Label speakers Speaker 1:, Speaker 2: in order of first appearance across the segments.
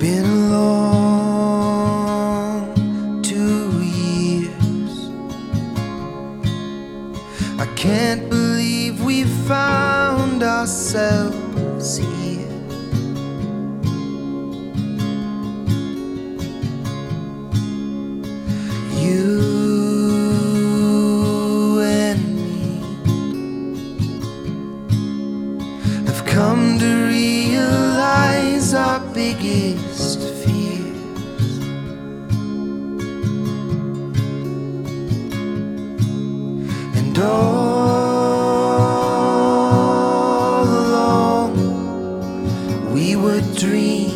Speaker 1: been a long 2 years. I can't believe we found ourselves here. You and me have come to realize our biggest fears. And all along we were dreaming.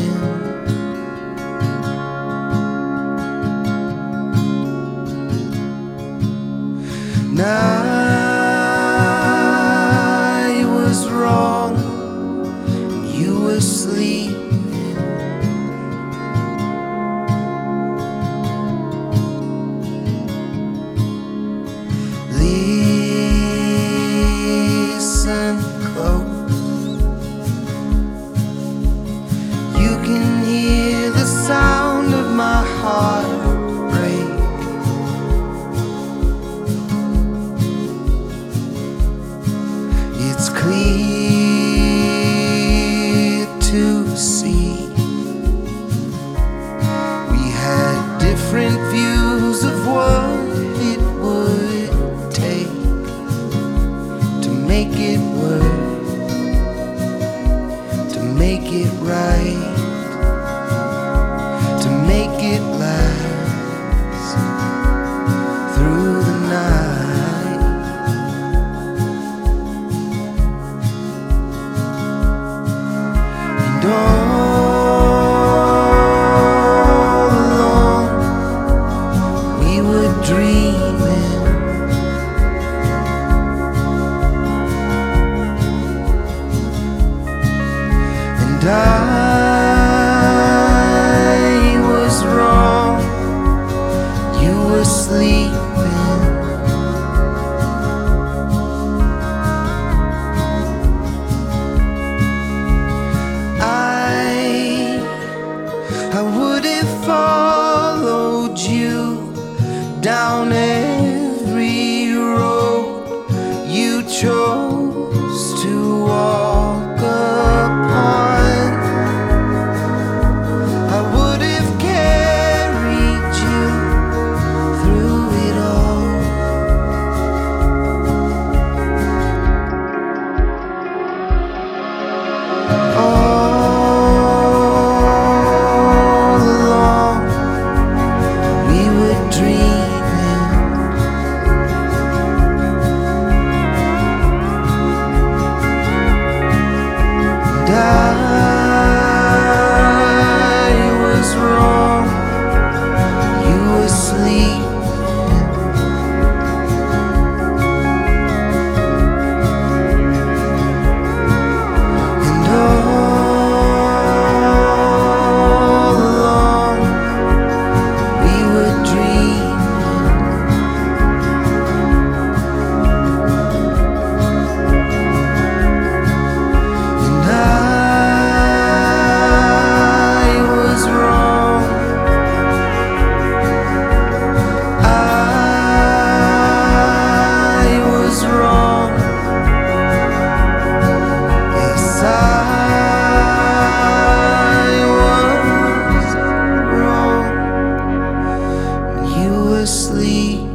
Speaker 1: I was wrong, you were sleeping. Listen close, you can hear the sound of my heart break. It's clear to see we had different views of what it would take to make it work, to make it right, to make it last through the night. All along we were dreaming. And I was wrong, you were sleeping. I would have followed you down every road you chose to walk upon. I would have carried you through it all. Sleep.